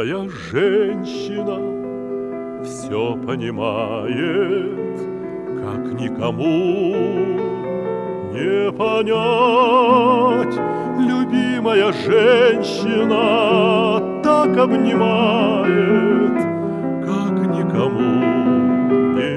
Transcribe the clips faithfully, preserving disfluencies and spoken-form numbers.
любимая женщина все понимает, как никому не понять. Любимая женщина так обнимает, как никому не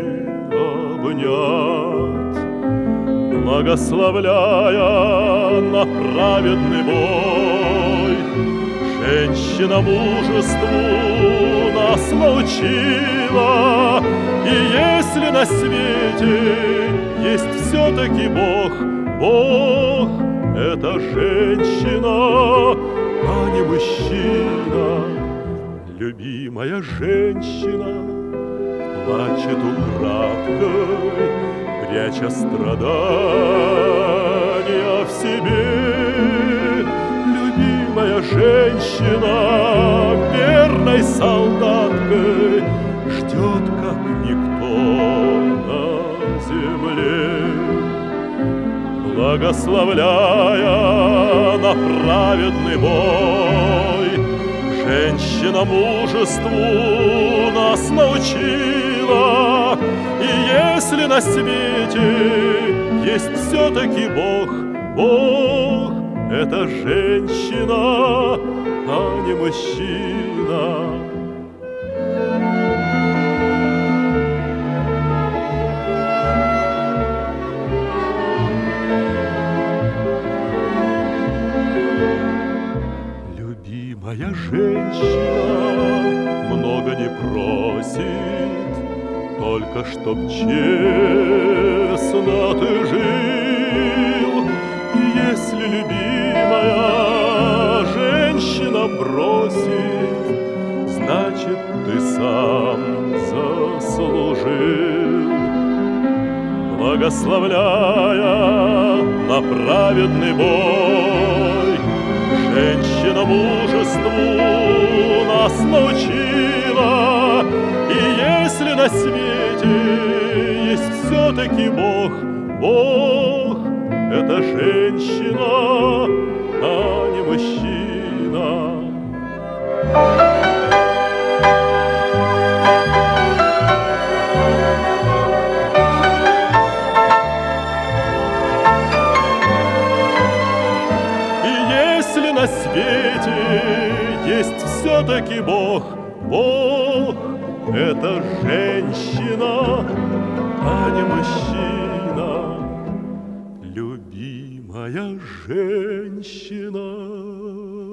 обнять. Благословляя на праведный бой, женщина мужеству нас научила. И если на свете есть все-таки Бог, Бог — это женщина, а не мужчина. Любимая женщина плачет украдкой, пряча страдания в себе. Любимая женщина верной солдаткой ждет, как никто на земле. Благословляя на праведный бой, женщина мужеству нас научила. И если на свете есть все-таки Бог, Бог — это женщина, а не мужчина. Любимая женщина много не просит, только чтоб честно ты жил. И если любимая женщина бросит, значит, ты сам заслужил. Благословляя на праведный бой, женщина мужеству нас научила. И если на свете есть все-таки Бог, Бог — это женщина, а не мужчина. На свете есть все-таки Бог, Бог — это женщина, а не мужчина. Любимая женщина.